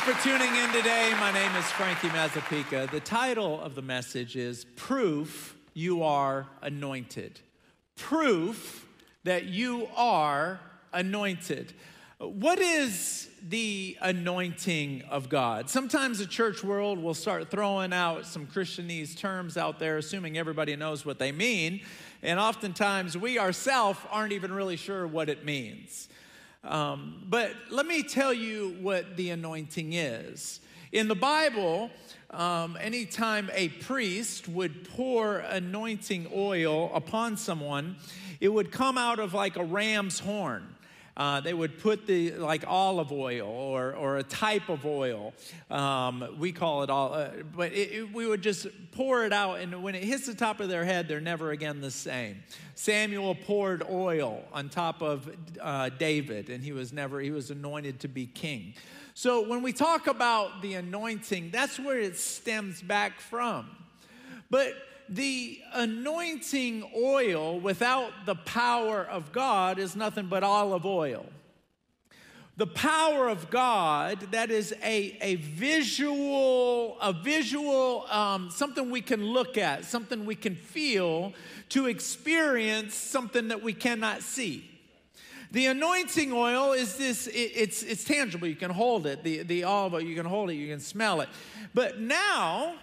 for tuning in today. My name is Frankie Mazzapica. The title of the message is Proof You Are Anointed. Proof that you are anointed. What is the anointing of God? Sometimes the church world will start throwing out some Christianese terms out there, assuming everybody knows what they mean. And oftentimes we ourselves aren't even really sure what it means. But let me tell you what the anointing is. In the Bible, anytime a priest would pour anointing oil upon someone, it would come out of like a ram's horn. They would put like olive oil or a type of oil. We call it all, but we would just pour it out, and when it hits the top of their head, they're never again the same. Samuel poured oil on top of David, and he was anointed to be king. So when we talk about the anointing, that's where it stems back from. But the anointing oil without the power of God is nothing but olive oil. The power of God, that is a visual, something we can look at, something we can feel to experience something that we cannot see. The anointing oil is this, it's tangible, you can hold it. The olive oil, you can hold it, you can smell it. But now,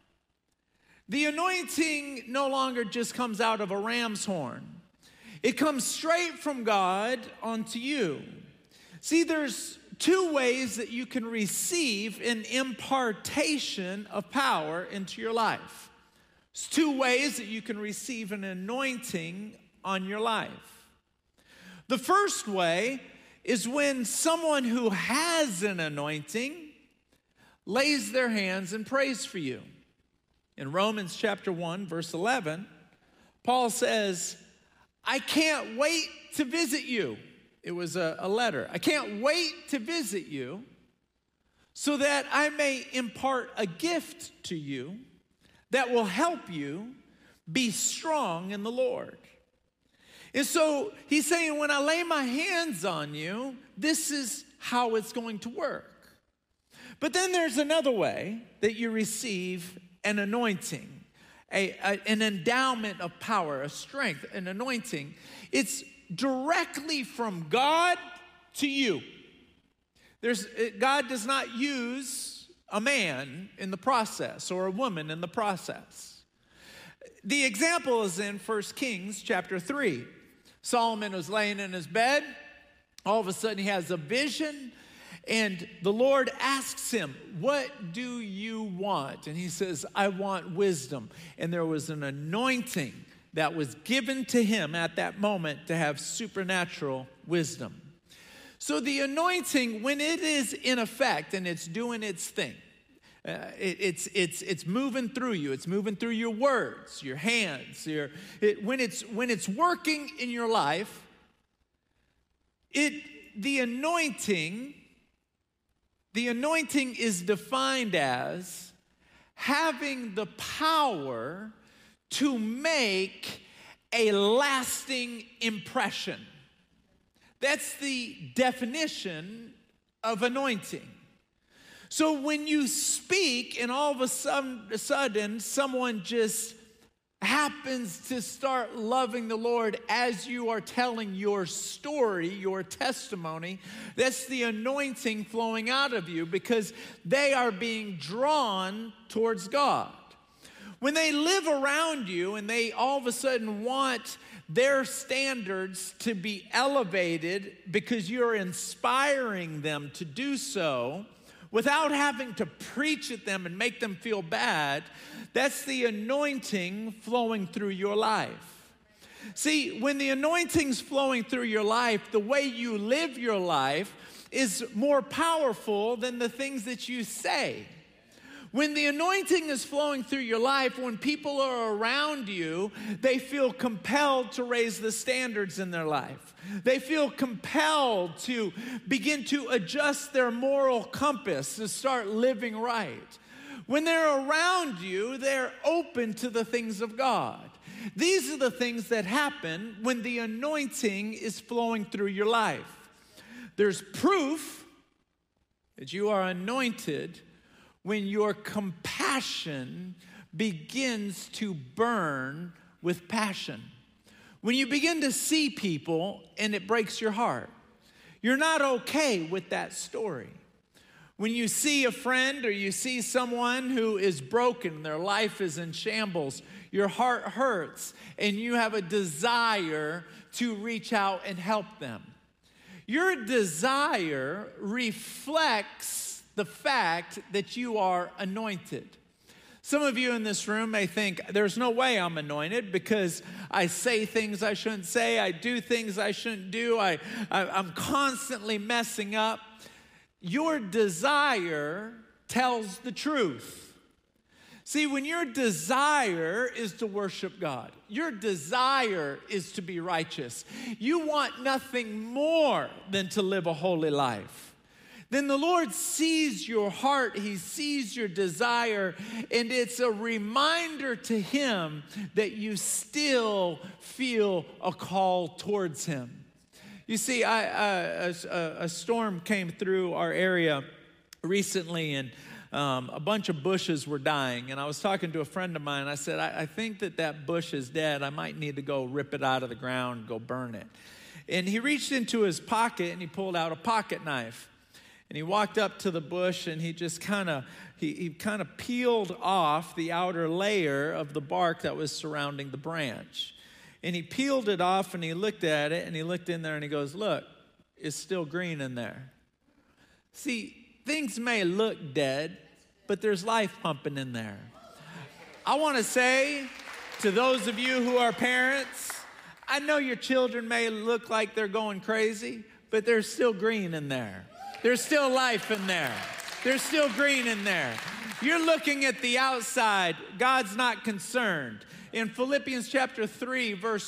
the anointing no longer just comes out of a ram's horn. It comes straight from God onto you. See, there's two ways that you can receive an impartation of power into your life. There's two ways that you can receive an anointing on your life. The first way is when someone who has an anointing lays their hands and prays for you. In Romans chapter 1, verse 11, Paul says, I can't wait to visit you. It was a letter. I can't wait to visit you so that I may impart a gift to you that will help you be strong in the Lord. And so he's saying, when I lay my hands on you, this is how it's going to work. But then there's another way that you receive an anointing, an endowment of power, a strength, an anointing. It's directly from God to you. God does not use a man in the process or a woman in the process. The example is in 1 Kings chapter 3. Solomon was laying in his bed. All of a sudden he has a vision. And the Lord asks him, what do you want? And he says, I want wisdom. And there was an anointing that was given to him at that moment to have supernatural wisdom. So the anointing, when it is in effect and it's doing its thing, it's moving through you. It's moving through your words, your hands. When it's working in your life, the anointing is defined as having the power to make a lasting impression. That's the definition of anointing. So when you speak and all of a sudden someone just happens to start loving the Lord as you are telling your story, your testimony, that's the anointing flowing out of you because they are being drawn towards God. When they live around you and they all of a sudden want their standards to be elevated because you're inspiring them to do so, without having to preach at them and make them feel bad, that's the anointing flowing through your life. See, when the anointing's flowing through your life, the way you live your life is more powerful than the things that you say. When the anointing is flowing through your life, when people are around you, they feel compelled to raise the standards in their life. They feel compelled to begin to adjust their moral compass to start living right. When they're around you, they're open to the things of God. These are the things that happen when the anointing is flowing through your life. There's proof That you are anointed when your compassion begins to burn with passion. When you begin to see people and it breaks your heart. You're not okay with that story. When you see a friend or you see someone who is broken, their life is in shambles, your heart hurts and you have a desire to reach out and help them. Your desire reflects the fact that you are anointed. Some of you in this room may think, there's no way I'm anointed because I say things I shouldn't say, I do things I shouldn't do, I'm constantly messing up. Your desire tells the truth. See, when your desire is to worship God, your desire is to be righteous, you want nothing more than to live a holy life. Then the Lord sees your heart, He sees your desire, and it's a reminder to Him that you still feel a call towards Him. You see, a storm came through our area recently, and a bunch of bushes were dying. And I was talking to a friend of mine, and I said, I think that bush is dead. I might need to go rip it out of the ground and go burn it. And he reached into his pocket, and he pulled out a pocket knife. And he walked up to the bush, and he just kind of peeled off the outer layer of the bark that was surrounding the branch. And he peeled it off, and he looked at it, and he looked in there, and he goes, look, it's still green in there. See, things may look dead, but there's life pumping in there. I want to say to those of you who are parents, I know your children may look like they're going crazy, but there's still green in there. There's still life in there. There's still green in there. You're looking at the outside. God's not concerned. In Philippians chapter 2, verse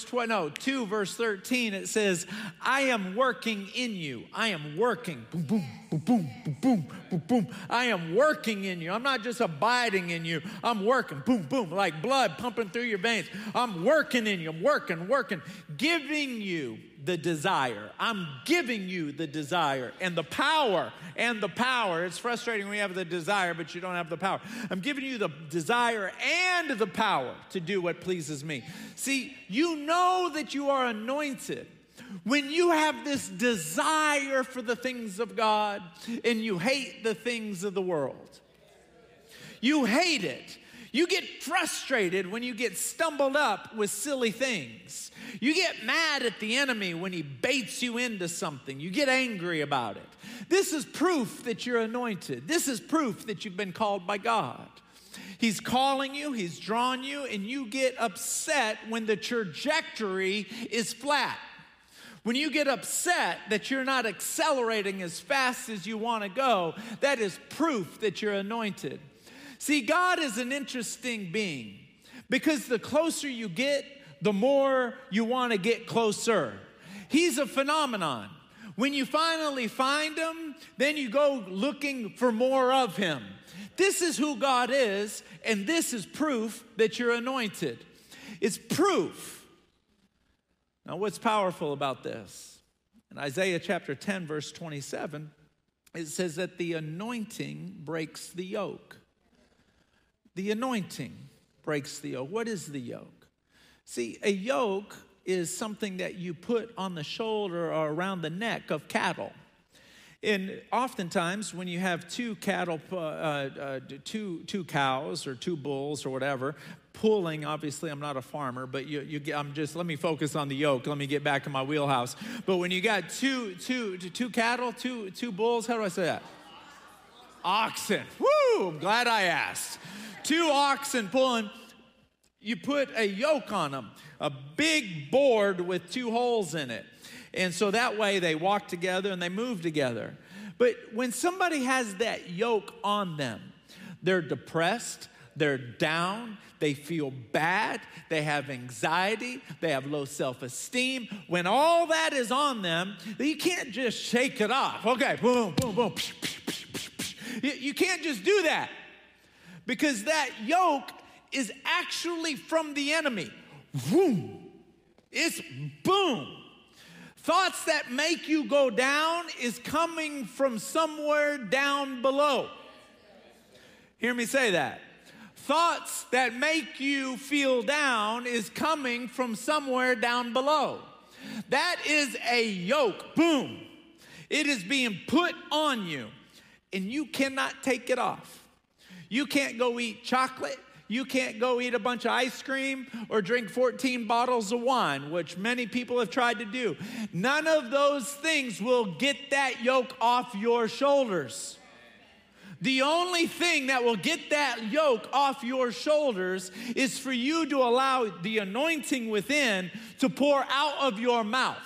13, it says, I am working in you. I am working. Boom, boom, boom, boom, boom, boom, boom, boom. I am working in you. I'm not just abiding in you. I'm working. Boom, boom, like blood pumping through your veins. I'm working in you. I'm working, giving you the desire. I'm giving you the desire and the power. It's frustrating when you have the desire, but you don't have the power. I'm giving you the desire and the power to do what pleases me. See, you know that you are anointed when you have this desire for the things of God and you hate the things of the world. You hate it. You get frustrated when you get stumbled up with silly things. You get mad at the enemy when he baits you into something. You get angry about it. This is proof that you're anointed. This is proof that you've been called by God. He's calling you, He's drawn you, and you get upset when the trajectory is flat. When you get upset that you're not accelerating as fast as you want to go, that is proof that you're anointed. See, God is an interesting being because the closer you get, the more you want to get closer. He's a phenomenon. When you finally find Him, then you go looking for more of Him. This is who God is, and this is proof that you're anointed. It's proof. Now, what's powerful about this? In Isaiah chapter 10, verse 27, it says that the anointing breaks the yoke. The anointing breaks the yoke. What is the yoke? See, a yoke is something that you put on the shoulder or around the neck of cattle. And oftentimes when you have two cattle, two cows or two bulls or whatever, pulling, obviously I'm not a farmer, but let me focus on the yoke. Let me get back in my wheelhouse. But when you got two cattle, two bulls, how do I say that? Oxen. Woo, I'm glad I asked. Two oxen pulling, you put a yoke on them, a big board with two holes in it. And so that way they walk together and they move together. But when somebody has that yoke on them, they're depressed, they're down, they feel bad, they have anxiety, they have low self-esteem. When all that is on them, you can't just shake it off. Okay, boom, boom, boom. You can't just do that. Because that yoke is actually from the enemy. Boom. It's boom. Thoughts that make you go down is coming from somewhere down below. Hear me say that. Thoughts that make you feel down is coming from somewhere down below. That is a yoke. Boom. It is being put on you, and you cannot take it off. You can't go eat chocolate. You can't go eat a bunch of ice cream or drink 14 bottles of wine, which many people have tried to do. None of those things will get that yoke off your shoulders. The only thing that will get that yoke off your shoulders is for you to allow the anointing within to pour out of your mouth.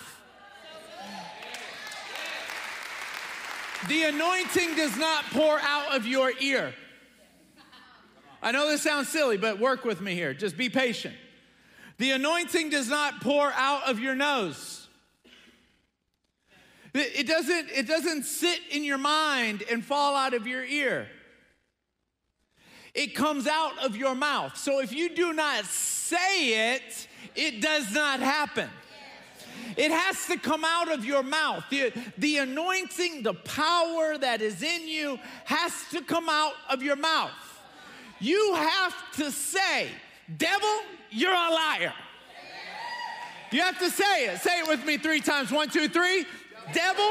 The anointing does not pour out of your ear. I know this sounds silly, but work with me here. Just be patient. The anointing does not pour out of your nose. It doesn't sit in your mind and fall out of your ear. It comes out of your mouth. So if you do not say it, it does not happen. It has to come out of your mouth. The anointing, the power that is in you has to come out of your mouth. You have to say, devil, you're a liar. You have to say it. Say it with me 3 times. 1, 2, 3. Devil.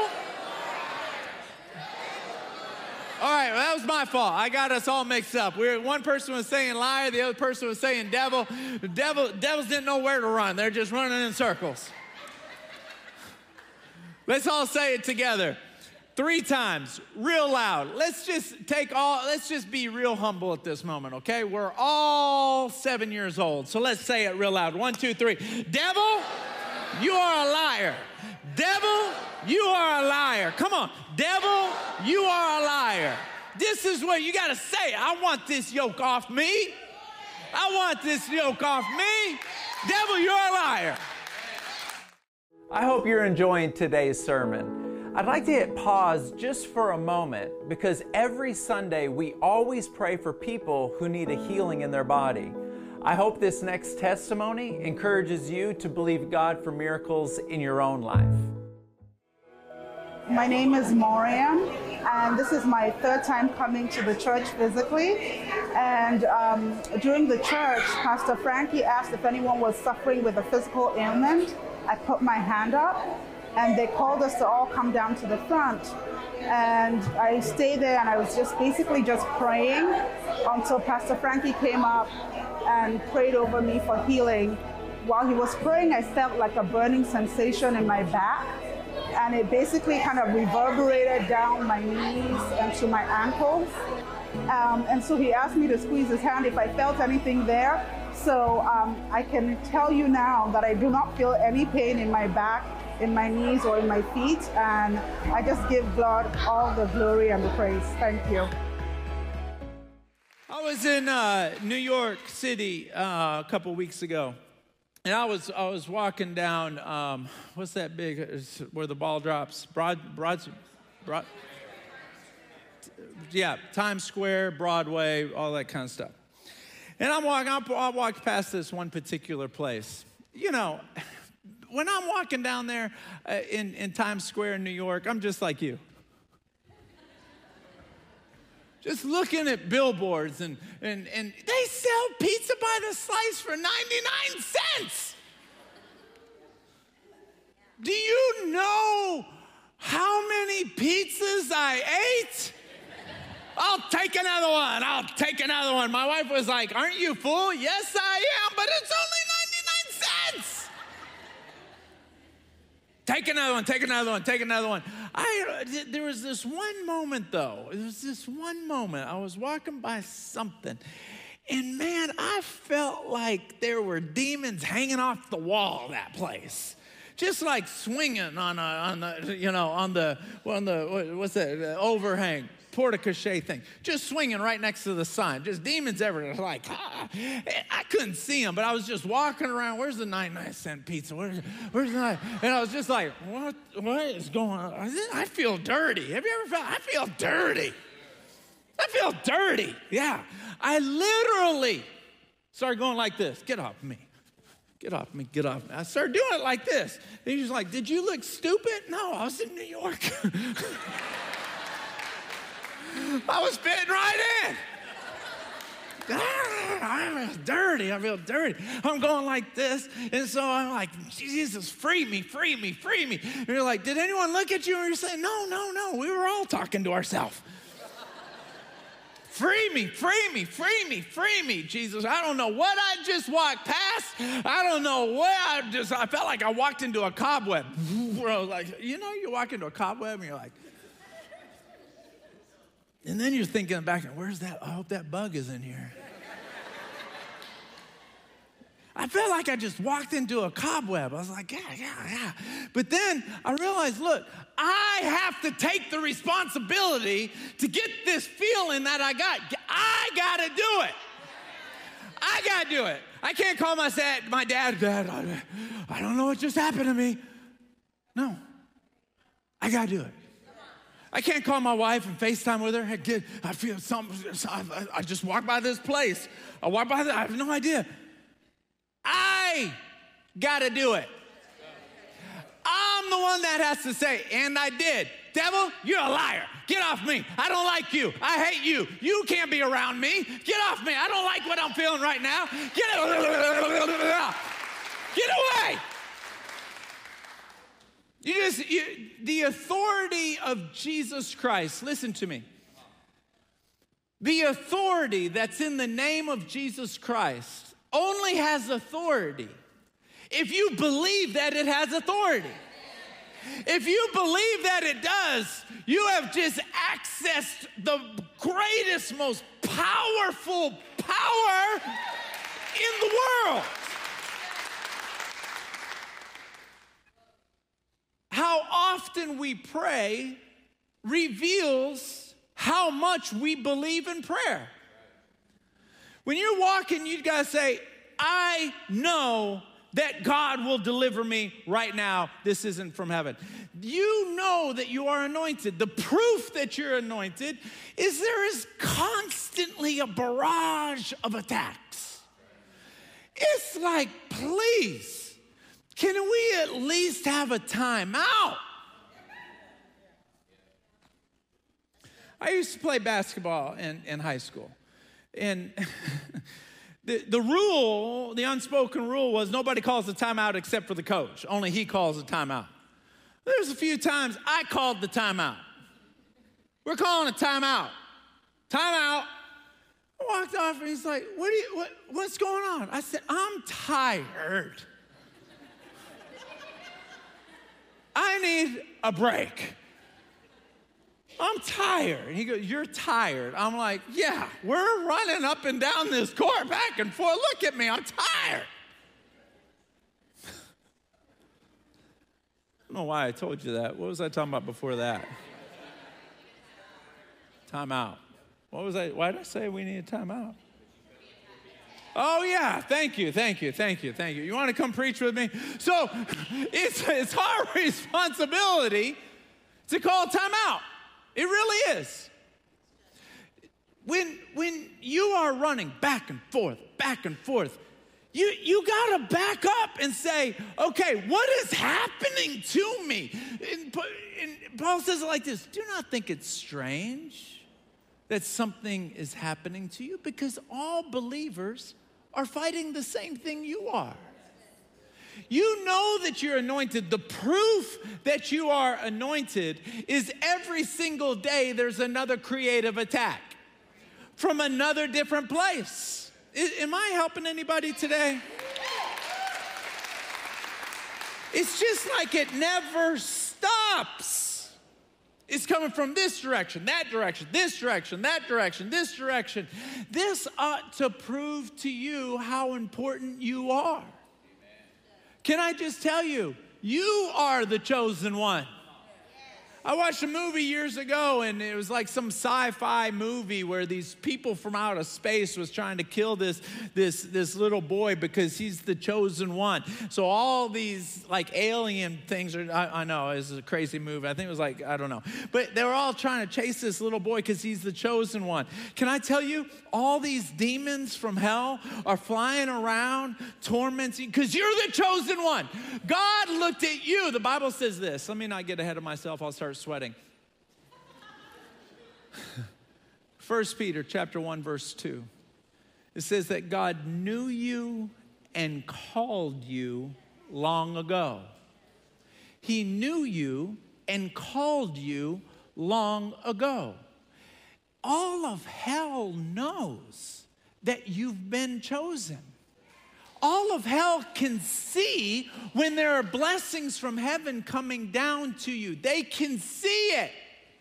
All right, well, that was my fault. I got us all mixed up. One person was saying liar, the other person was saying devil. Devils didn't know where to run. They're just running in circles. Let's all say it together 3 times, real loud. Let's just be real humble at this moment, okay? We're all 7 years old, so let's say it real loud. 1, 2, 3. Devil, you are a liar. Devil, you are a liar. Come on. Devil, you are a liar. This is what you got to say. I want this yoke off me. I want this yoke off me. Devil, you're a liar. I hope you're enjoying today's sermon. I'd like to hit pause just for a moment because every Sunday we always pray for people who need a healing in their body. I hope this next testimony encourages you to believe God for miracles in your own life. My name is Maureen, and this is my 3rd time coming to the church physically. And during the church, Pastor Frankie asked if anyone was suffering with a physical ailment. I put my hand up, and they called us to all come down to the front. And I stayed there, and I was just basically praying until Pastor Frankie came up and prayed over me for healing. While he was praying, I felt like a burning sensation in my back, and it basically kind of reverberated down my knees and to my ankles. And so he asked me to squeeze his hand if I felt anything there. So I can tell you now that I do not feel any pain in my back, in my knees, or in my feet. And I just give God all the glory and the praise. Thank you. I was in New York City a couple weeks ago, and I was walking down. What's that big? Where the ball drops? Yeah, Times Square, Broadway, all that kind of stuff. And I walked past this one particular place. You know, when I'm walking down there in Times Square in New York, I'm just like you. Just looking at billboards, and they sell pizza by the slice for 99 cents. Do you know how many pizzas I ate? I'll take another one. I'll take another one. My wife was like, aren't you full? Yes, I am, but it's only 99 cents. Take another one, take another one, take another one. There was this one moment, though. There was this one moment. I was walking by something, and man, I felt like there were demons hanging off the wall of that place. Just like swinging on the what's that, overhang, porte-cochere thing. Just swinging right next to the sign. Just demons everywhere. Like, I couldn't see them, but I was just walking around. Where's the 99-cent pizza? Where's the? And I was just like, what is going on? I feel dirty. Have you ever felt? I feel dirty. I feel dirty. Yeah. I literally started going like this. Get off me. Get off me, get off me. I started doing it like this. And he was like, did you look stupid? No, I was in New York. I was fitting right in. I feel dirty. I'm going like this. And so I'm like, Jesus, free me. And you're like, did anyone look at you? And you're saying, no. We were all talking to ourselves. Free me, Jesus. I don't know what I just walked past. I don't know what I felt like I walked into a cobweb. Where I was like, you walk into a cobweb and you're like, and then you're thinking back, where's that? I hope that bug is in here. I felt like I just walked into a cobweb. I was like, yeah. But then I realized, look, I have to take the responsibility to get this feeling that I got. I got to do it. I can't call my dad, I don't know what just happened to me. No, I got to do it. I can't call my wife and FaceTime with her. I feel something. I just walked by this place. I have no idea. I got to do it. I'm the one that has to say, and I did. Devil, you're a liar. Get off me. I don't like you. I hate you. You can't be around me. Get off me. I don't like what I'm feeling right now. Get away. The authority of Jesus Christ, listen to me. The authority that's in the name of Jesus Christ only has authority if you believe that it has authority. If you believe that it does, you have just accessed the greatest, most powerful power in the world. How often we pray reveals how much we believe in prayer. When you're walking, you gotta say, I know that God will deliver me right now. This isn't from heaven. You know that you are anointed. The proof that you're anointed is there is constantly a barrage of attacks. It's like, please, can we at least have a timeout? I used to play basketball in high school. And the rule, the unspoken rule was nobody calls a timeout except for the coach. Only he calls a timeout. There's a few times I called the timeout. We're calling a timeout. Timeout. I walked off and he's like, what's going on? I said, I'm tired. I need a break. I'm tired. And he goes, you're tired. I'm like, yeah, we're running up and down this court back and forth. Look at me, I'm tired. I don't know why I told you that. What was I talking about before that? Time out. Why did I say we need a time out? Oh, yeah, thank you. You want to come preach with me? So it's our responsibility to call time out. It really is. When you are running back and forth, you got to back up and say, okay, what is happening to me? And Paul says it like this, do not think it's strange that something is happening to you because all believers are fighting the same thing you are. You know that you're anointed. The proof that you are anointed is every single day there's another creative attack from another different place. Am I helping anybody today? It's just like it never stops. It's coming from this direction, that direction, this direction, that direction, this direction. This ought to prove to you how important you are. Can I just tell you, you are the chosen one. I watched a movie years ago, and it was like some sci-fi movie where these people from outer space was trying to kill this little boy because he's the chosen one. So all these like alien things are, I know, it's a crazy movie. I think it was like, I don't know. But they were all trying to chase this little boy because he's the chosen one. Can I tell you, all these demons from hell are flying around, tormenting, because you're the chosen one. God looked at you. The Bible says this. Let me not get ahead of myself. I'll start sweating. 1 Peter chapter 1, verse 2. It says that God knew you and called you long ago. He knew you and called you long ago. All of hell knows that you've been chosen. All of hell can see when there are blessings from heaven coming down to you. They can see it.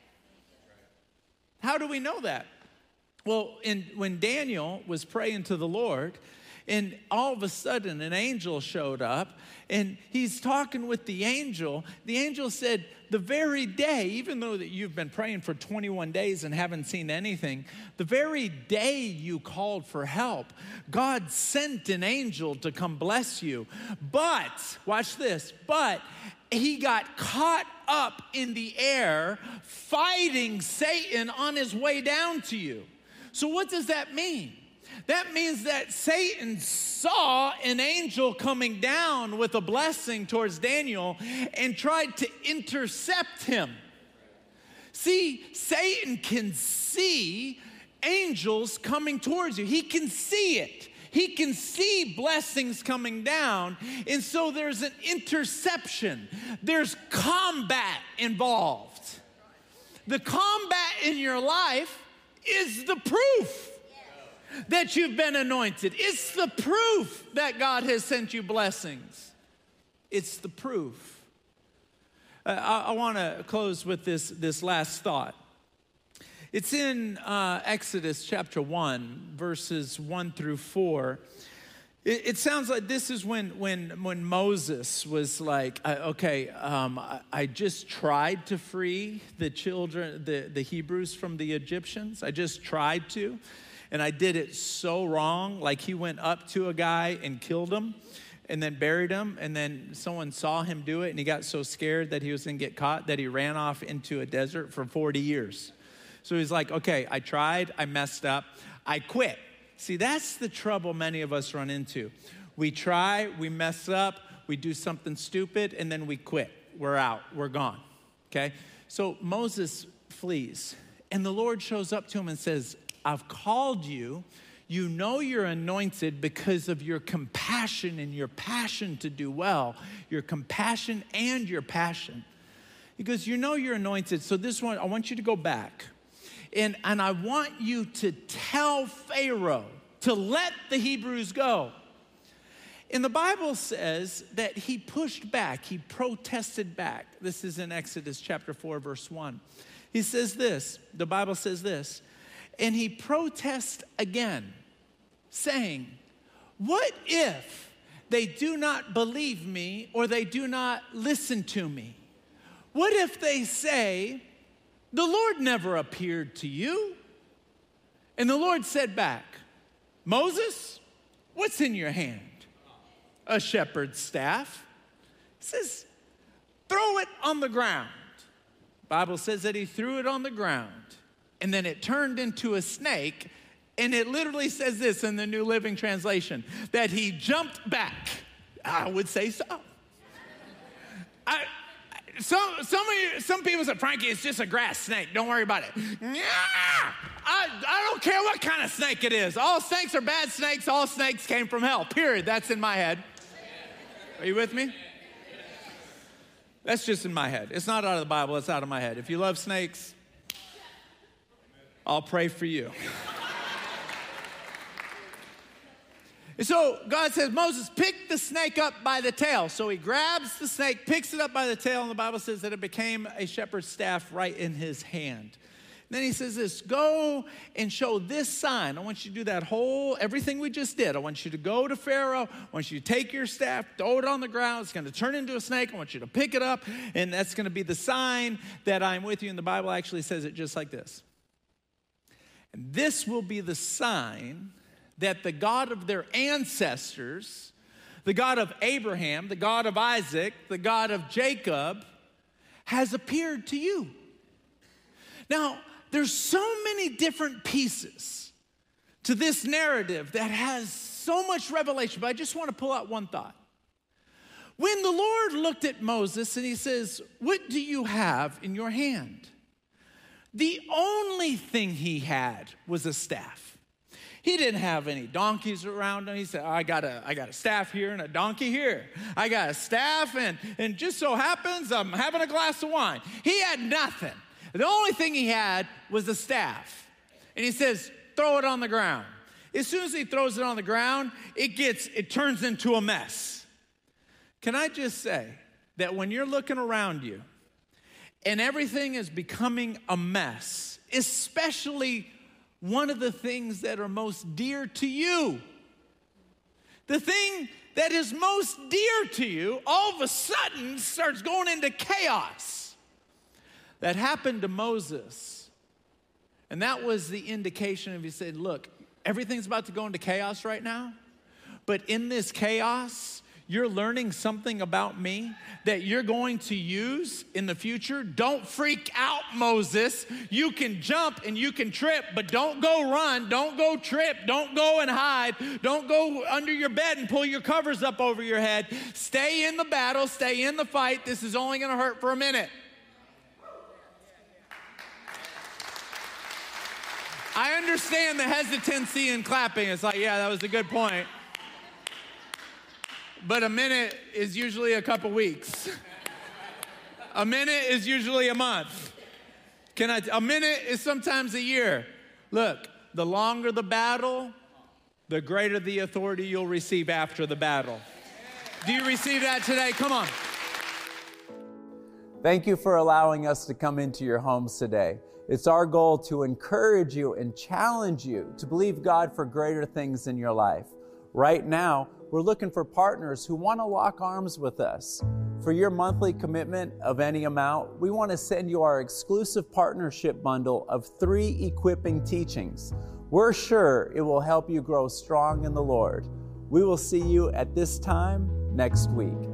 How do we know that? Well, when Daniel was praying to the Lord, and all of a sudden an angel showed up, and he's talking with the angel. The angel said, the very day, even though that you've been praying for 21 days and haven't seen anything, the very day you called for help, God sent an angel to come bless you. But, watch this, but he got caught up in the air fighting Satan on his way down to you. So what does that mean? That means that Satan saw an angel coming down with a blessing towards Daniel and tried to intercept him. See, Satan can see angels coming towards you. He can see it. He can see blessings coming down. And so there's an interception. There's combat involved. The combat in your life is the proof that you've been anointed. It's the proof that God has sent you blessings. It's the proof. I want to close with this last thought. It's in Exodus chapter 1, verses 1 through 4. It sounds like this is when Moses was like, I just tried to free the children, the Hebrews from the Egyptians. I just tried to. And I did it so wrong. Like he went up to a guy and killed him and then buried him. And then someone saw him do it and he got so scared that he was going to get caught that he ran off into a desert for 40 years. So he's like, okay, I tried, I messed up, I quit. See, that's the trouble many of us run into. We try, we mess up, we do something stupid, and then we quit. We're out, we're gone, okay? So Moses flees, and the Lord shows up to him and says, I've called you. You know you're anointed because of your compassion and your passion to do well. Your compassion and your passion. He goes, you know you're anointed, so this one, I want you to go back. And I want you to tell Pharaoh to let the Hebrews go. And the Bible says that he pushed back. He protested back. This is in Exodus chapter 4, verse 1. He says this, the Bible says this, and he protests again, saying, what if they do not believe me or they do not listen to me? What if they say, the Lord never appeared to you? And the Lord said back, Moses, what's in your hand? A shepherd's staff. He says, throw it on the ground. The Bible says that he threw it on the ground. And then it turned into a snake. And it literally says this in the New Living Translation, that he jumped back. I would say so. Some people say, Frankie, it's just a grass snake. Don't worry about it. I don't care what kind of snake it is. All snakes are bad snakes. All snakes came from hell, period. That's in my head. Are you with me? That's just in my head. It's not out of the Bible. It's out of my head. If you love snakes, I'll pray for you. And so God says, Moses, pick the snake up by the tail. So he grabs the snake, picks it up by the tail, and the Bible says that it became a shepherd's staff right in his hand. Then he says this, go and show this sign. I want you to do that everything we just did. I want you to go to Pharaoh. I want you to take your staff, throw it on the ground. It's going to turn into a snake. I want you to pick it up, and that's going to be the sign that I'm with you. And the Bible actually says it just like this. And this will be the sign that the God of their ancestors, the God of Abraham, the God of Isaac, the God of Jacob, has appeared to you. Now, there's so many different pieces to this narrative that has so much revelation, but I just want to pull out one thought. When the Lord looked at Moses and he says, what do you have in your hand? The only thing he had was a staff. He didn't have any donkeys around him. He said, I got a staff here and a donkey here. I got a staff and just so happens I'm having a glass of wine. He had nothing. The only thing he had was a staff. And he says, throw it on the ground. As soon as he throws it on the ground, it turns into a mess. Can I just say that when you're looking around you and everything is becoming a mess, especially one of the things that are most dear to you, the thing that is most dear to you all of a sudden starts going into chaos. That happened to Moses. And that was the indication of, he said, look, everything's about to go into chaos right now. But in this chaos, you're learning something about me that you're going to use in the future. Don't freak out, Moses. You can jump and you can trip, but don't go run. Don't go trip. Don't go and hide. Don't go under your bed and pull your covers up over your head. Stay in the battle. Stay in the fight. This is only going to hurt for a minute. I understand the hesitancy in clapping. It's like, yeah, that was a good point. But a minute is usually a couple weeks. A minute is usually a month. A minute is sometimes a year. Look, the longer the battle, the greater the authority you'll receive after the battle. Do you receive that today? Come on. Thank you for allowing us to come into your homes today. It's our goal to encourage you and challenge you to believe God for greater things in your life. Right now, we're looking for partners who want to lock arms with us. For your monthly commitment of any amount, we want to send you our exclusive partnership bundle of 3 equipping teachings. We're sure it will help you grow strong in the Lord. We will see you at this time next week.